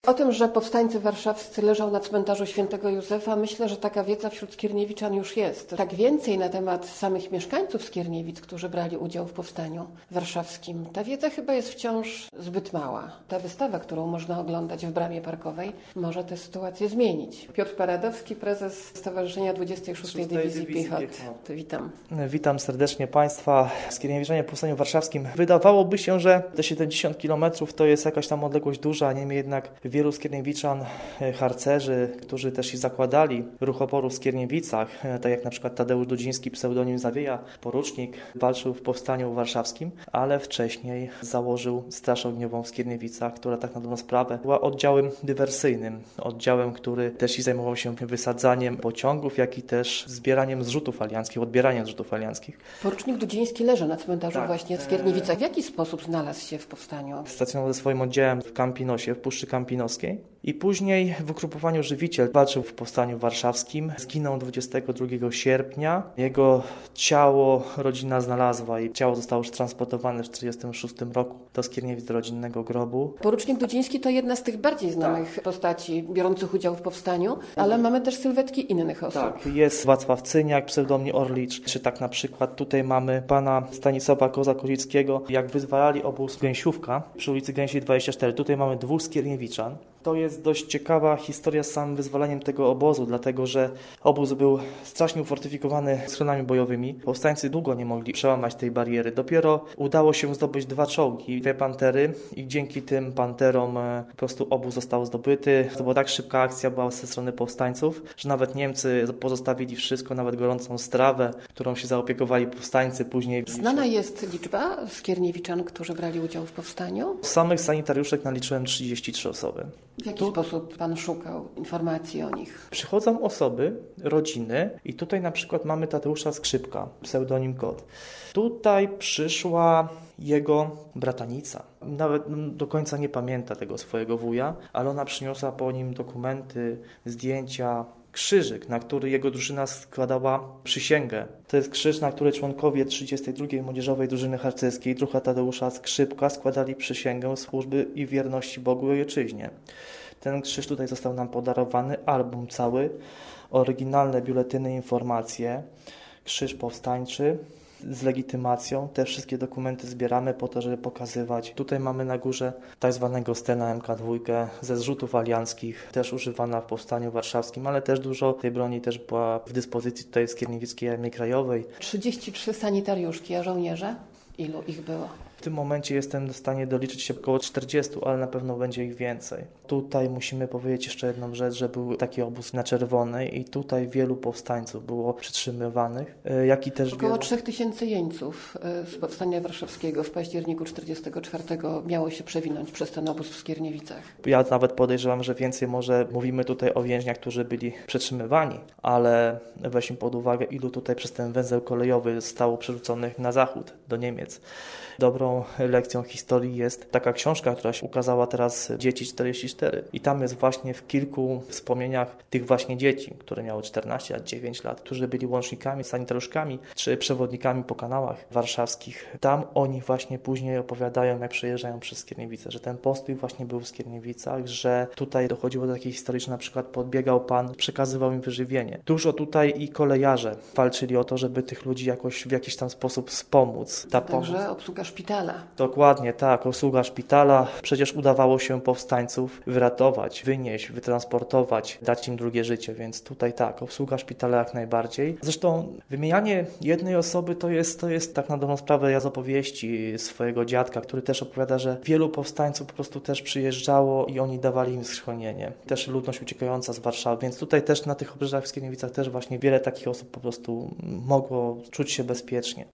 O tym, że powstańcy warszawscy leżą na cmentarzu Świętego Józefa, myślę, że taka wiedza wśród skierniewiczan już jest. Tak więcej na temat samych mieszkańców Skierniewic, którzy brali udział w powstaniu warszawskim. Ta wiedza chyba jest wciąż zbyt mała. Ta wystawa, którą można oglądać w Bramie Parkowej, może tę sytuację zmienić. Piotr Paradowski, prezes Stowarzyszenia 26. Dywizji Piechot. Witam. Witam serdecznie Państwa. Skierniewiczanie w powstaniu warszawskim. Wydawałoby się, że te 70 km to jest jakaś tam odległość duża, niemniej jednak wielu skierniewiczan, harcerzy, którzy też i zakładali ruch oporu w Skierniewicach, tak jak na przykład Tadeusz Dudziński, pseudonim Zawieja, porucznik, walczył w powstaniu warszawskim, ale wcześniej założył Straż Ogniową w Skierniewicach, która tak na dobrą sprawę była oddziałem dywersyjnym, oddziałem, który też i zajmował się wysadzaniem pociągów, jak i też zbieraniem zrzutów alianckich, odbieraniem zrzutów alianckich. Porucznik Dudziński leży na cmentarzu właśnie w Skierniewicach. W jaki sposób znalazł się w powstaniu? Stacjonował ze swoim oddziałem w Kampinosie, w Puszczy Kampinoskiej i później w ugrupowaniu Żywiciel walczył w powstaniu warszawskim. Zginął 22 sierpnia. Jego ciało rodzina znalazła i ciało zostało już transportowane w 1946 roku do Skierniewic, do rodzinnego grobu. Porucznik Dudziński to jedna z tych bardziej znanych postaci biorących udział w powstaniu, ale mamy też sylwetki innych osób. Tak, jest Wacław Cyniak, pseudonim Orlicz, czy tak na przykład tutaj mamy pana Stanisława Koza-Kozickiego, jak wyzwalali obóz Gęsiówka przy ulicy Gęsiej 24. Tutaj mamy 2 skierniewiczan. To jest dość ciekawa historia z samym wyzwaleniem tego obozu, dlatego że obóz był strasznie ufortyfikowany schronami bojowymi. Powstańcy długo nie mogli przełamać tej bariery. Dopiero udało się zdobyć 2 czołgi, 2 pantery i dzięki tym panterom po prostu obóz został zdobyty. To była tak szybka akcja była ze strony powstańców, że nawet Niemcy pozostawili wszystko, nawet gorącą strawę, którą się zaopiekowali powstańcy później. Znana jest liczba skierniewiczan, którzy brali udział w powstaniu? Z samych sanitariuszek naliczyłem 33 osoby. W jaki sposób Pan szukał informacji o nich? Przychodzą osoby, rodziny i tutaj na przykład mamy Tadeusza Skrzypka, pseudonim Kot. Tutaj przyszła jego bratanica. Nawet do końca nie pamięta tego swojego wuja, ale ona przyniosła po nim dokumenty, zdjęcia, krzyżyk, na który jego drużyna składała przysięgę. To jest krzyż, na który członkowie 32. Młodzieżowej Drużyny Harcerskiej druha Tadeusza Skrzypka składali przysięgę służby i wierności Bogu i Ojczyźnie. Ten krzyż tutaj został nam podarowany, album cały, oryginalne biuletyny, informacje, krzyż powstańczy z legitymacją. Te wszystkie dokumenty zbieramy po to, żeby pokazywać. Tutaj mamy na górze tak zwanego Stena MK2 ze zrzutów alianckich, też używana w powstaniu warszawskim, ale też dużo tej broni też była w dyspozycji tutaj Skierniewickiej Armii Krajowej. 33 sanitariuszki, a żołnierze? Ilu ich było? W tym momencie jestem w stanie doliczyć się około 40, ale na pewno będzie ich więcej. Tutaj musimy powiedzieć jeszcze jedną rzecz, że był taki obóz na Czerwonej i tutaj wielu powstańców było przytrzymywanych, jak i też około 3000 jeńców z powstania warszawskiego w październiku 1944 miało się przewinąć przez ten obóz w Skierniewicach. Ja nawet podejrzewam, że więcej może mówimy tutaj o więźniach, którzy byli przetrzymywani, ale weźmy pod uwagę, ilu tutaj przez ten węzeł kolejowy zostało przerzuconych na zachód, do Niemiec. Dobrą lekcją historii jest taka książka, która się ukazała teraz, Dzieci 44. I tam jest właśnie w kilku wspomnieniach tych właśnie dzieci, które miały 14 lat, 9 lat, którzy byli łącznikami, sanitariuszkami czy przewodnikami po kanałach warszawskich. Tam oni właśnie później opowiadają, jak przejeżdżają przez Skierniewice, że ten postój właśnie był w Skierniewicach, że tutaj dochodziło do takiej historii, że na przykład podbiegał pan, przekazywał im wyżywienie. Dużo tutaj i kolejarze walczyli o to, żeby tych ludzi jakoś w jakiś tam sposób wspomóc. Także obsługa szpitala. Dokładnie, tak, obsługa szpitala. Przecież udawało się powstańców wyratować, wynieść, wytransportować, dać im drugie życie, więc tutaj tak, obsługa szpitala jak najbardziej. Zresztą wymienianie jednej osoby to jest tak na dobrą sprawę ja z opowieści swojego dziadka, który też opowiada, że wielu powstańców po prostu też przyjeżdżało i oni dawali im schronienie. Też ludność uciekająca z Warszawy, więc tutaj też na tych obrzeżach w Skierniewicach też właśnie wiele takich osób po prostu mogło czuć się bezpiecznie.